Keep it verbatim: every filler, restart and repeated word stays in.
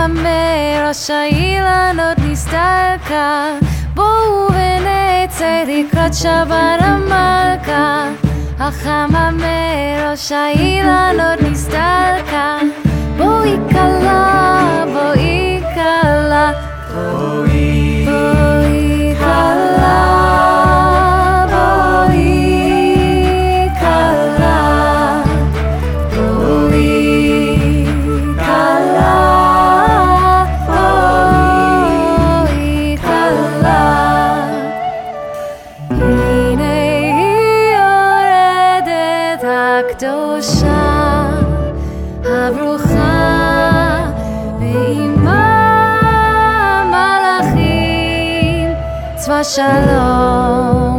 מראש האילנות נסתלקה, בואו ונצא לקראת שבת המלכה. החמה מראש האילנות נסתלקה, בואי כלה, בואי כלה, בואי כלה, בואי כלה, בואי כלה, בואי כלה. הנה היא יורדת הקדושה הברוכה, ועימה מלאכים צבא שלום.